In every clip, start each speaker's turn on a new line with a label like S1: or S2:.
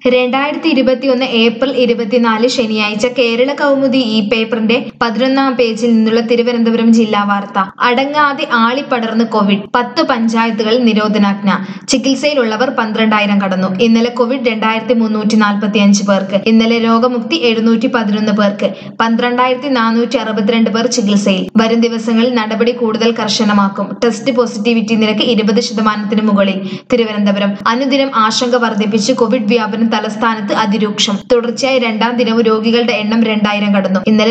S1: 2021 April 24 ശനിയാഴ്ച കേരള കൗമുദി ഈ പേപ്പറിന്റെ 11-ാം പേജിൽ നിന്നുള്ള തിരുവനന്തപുരം ജില്ലാ വാർത്ത. അടങ്ങാതെ ആളിപ്പടർന്ന് കോവിഡ്, 10 പഞ്ചായത്തുകളിൽ നിരോധനാജ്ഞ. ചികിത്സയിലുള്ളവർ 12,000 കടന്നു. ഇന്നലെ കോവിഡ് 2345 പേർക്ക്. ഇന്നലെ രോഗമുക്തി 711 പേർക്ക്. 12,462 പേർ ചികിത്സയിൽ. വരും ദിവസങ്ങളിൽ നടപടി കൂടുതൽ കർശനമാക്കും. ടെസ്റ്റ് പോസിറ്റിവിറ്റി നിരക്ക് 20% മുകളിൽ. തിരുവനന്തപുരം അനുദിനം ആശങ്ക വർദ്ധിപ്പിച്ച് കോവിഡ് വ്യാപനം തലസ്ഥാനത്ത് അതിരൂക്ഷം. തുടർച്ചയായി 2-ാം ദിനവും രോഗികളുടെ എണ്ണം 2,000 കടന്നു. ഇന്നലെ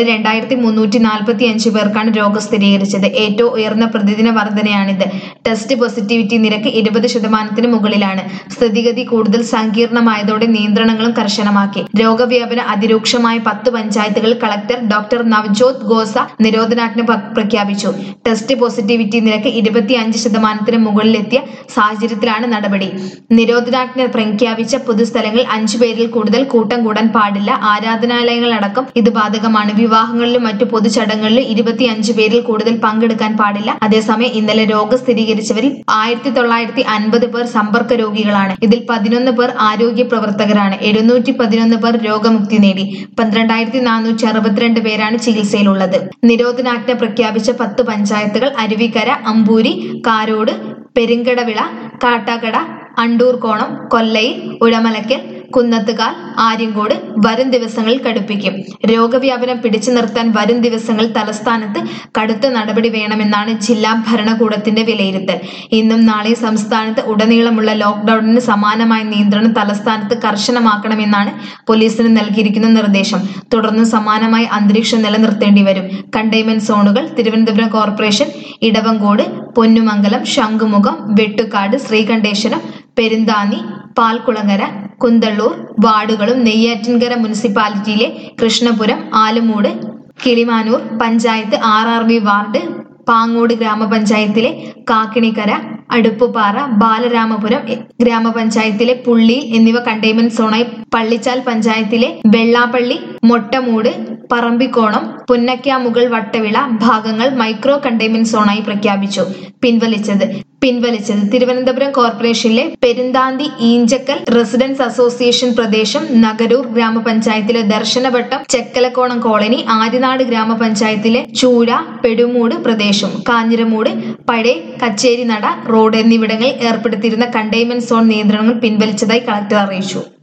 S1: 2,345 പേർക്കാണ് രോഗം സ്ഥിരീകരിച്ചത്. ഏറ്റവും ഉയർന്ന പ്രതിദിന വർധനയാണിത്. ടെസ്റ്റ് പോസിറ്റിവിറ്റി നിരക്ക് 20% മുകളിലാണ്. സ്ഥിതിഗതി കൂടുതൽ സങ്കീർണമായതോടെ നിയന്ത്രണങ്ങളും കർശനമാക്കി. രോഗവ്യാപനം അതിരൂക്ഷമായ 10 പഞ്ചായത്തുകളിൽ കളക്ടർ ഡോക്ടർ നവ്ജോത് ഖോസ നിരോധനാജ്ഞ പ്രഖ്യാപിച്ചു. ടെസ്റ്റ് പോസിറ്റിവിറ്റി നിരക്ക് 25% മുകളിലെത്തിയ സാഹചര്യത്തിലാണ് നടപടി. നിരോധനാജ്ഞ പ്രഖ്യാപിച്ച പൊതുസ്ഥലങ്ങളിൽ 5 പേരിൽ കൂടുതൽ കൂട്ടം കൂടാൻ പാടില്ല. ആരാധനാലയങ്ങളടക്കം ഇത് ബാധകമാണ്. വിവാഹങ്ങളിലും മറ്റു പൊതുചടങ്ങുകളിലും 25 പേരിൽ കൂടുതൽ പങ്കെടുക്കാൻ പാടില്ല. അതേസമയം ഇന്നലെ രോഗം സ്ഥിരീകരിച്ചവരിൽ 1950 പേർ സമ്പർക്ക രോഗികളാണ്. ഇതിൽ 11 പേർ ആരോഗ്യ പ്രവർത്തകരാണ്. 711 പേർ രോഗമുക്തി നേടി. 12,462 പേരാണ് ചികിത്സയിലുള്ളത്. നിരോധനാജ്ഞ പ്രഖ്യാപിച്ച 10 പഞ്ചായത്തുകൾ അരുവിക്കര, അമ്പൂരി, കാരോട്, പെരിങ്കടവിള, കാട്ടാക്കട, അണ്ടൂർകോണം, കൊല്ലയിൽ, ഉഴമലക്കൽ, കുന്നത്തുകാൽ, ആര്യങ്കോട് വരും ദിവസങ്ങളിൽ കടുപ്പിക്കും. രോഗവ്യാപനം പിടിച്ചു നിർത്താൻ വരും ദിവസങ്ങളിൽ തലസ്ഥാനത്ത് കടുത്ത നടപടി വേണമെന്നാണ് ജില്ലാ ഭരണകൂടത്തിന്റെ വിലയിരുത്തൽ. ഇന്നും നാളെയും സംസ്ഥാനത്ത് ഉടനീളമുള്ള ലോക്ക്ഡൌണിന് സമാനമായ നിയന്ത്രണം തലസ്ഥാനത്ത് കർശനമാക്കണമെന്നാണ് പോലീസിന് നൽകിയിരിക്കുന്ന നിർദ്ദേശം. തുടർന്ന് സമാനമായ അന്തരീക്ഷം നിലനിർത്തേണ്ടി വരും. കണ്ടെയ്ൻമെന്റ് സോണുകൾ തിരുവനന്തപുരം കോർപ്പറേഷൻ ഇടവങ്കോട്, പൊന്നുമംഗലം, ശംഖുമുഖം, വെട്ടുകാട്, ശ്രീകണ്ഠേശ്വരം, പെരുന്താന്നി, പാൽക്കുളങ്ങര, കുന്തള്ളൂർ വാർഡുകളും നെയ്യാറ്റിൻകര മുനിസിപ്പാലിറ്റിയിലെ കൃഷ്ണപുരം, ആലുമൂട്, കിളിമാനൂർ പഞ്ചായത്ത് RRV വാർഡ്, പാങ്ങോട് ഗ്രാമപഞ്ചായത്തിലെ കാക്കിണിക്കര, അടുപ്പുപാറ, ബാലരാമപുരം ഗ്രാമപഞ്ചായത്തിലെ പുള്ളിയിൽ എന്നിവ കണ്ടെയ്ൻമെന്റ് സോണായി. പള്ളിച്ചാൽ പഞ്ചായത്തിലെ വെള്ളാപ്പള്ളി, മൊട്ടമൂട്, പറമ്പിക്കോണം, പുന്നക്കാമുകൾ, വട്ടവിള ഭാഗങ്ങൾ മൈക്രോ കണ്ടെയ്ൻമെന്റ് സോണായി പ്രഖ്യാപിച്ചു. പിൻവലിച്ചത് തിരുവനന്തപുരം കോർപ്പറേഷനിലെ പെരുന്താന്തി, ഈഞ്ചക്കൽ റെസിഡൻസ് അസോസിയേഷൻ പ്രദേശം, നഗരൂർ ഗ്രാമപഞ്ചായത്തിലെ ദർശനവട്ടം, ചെക്കലക്കോണം കോളനി, ആര്യനാട് ഗ്രാമപഞ്ചായത്തിലെ ചൂര, പെടുമൂട് പ്രദേശം, കാഞ്ഞിരമൂട്, പഴയ കച്ചേരിനട റോഡ് എന്നിവിടങ്ങളിൽ ഏർപ്പെടുത്തിയിരുന്ന കണ്ടെയ്ൻമെന്റ് സോൺ നിയന്ത്രണങ്ങൾ പിൻവലിച്ചതായി കളക്ടർ അറിയിച്ചു.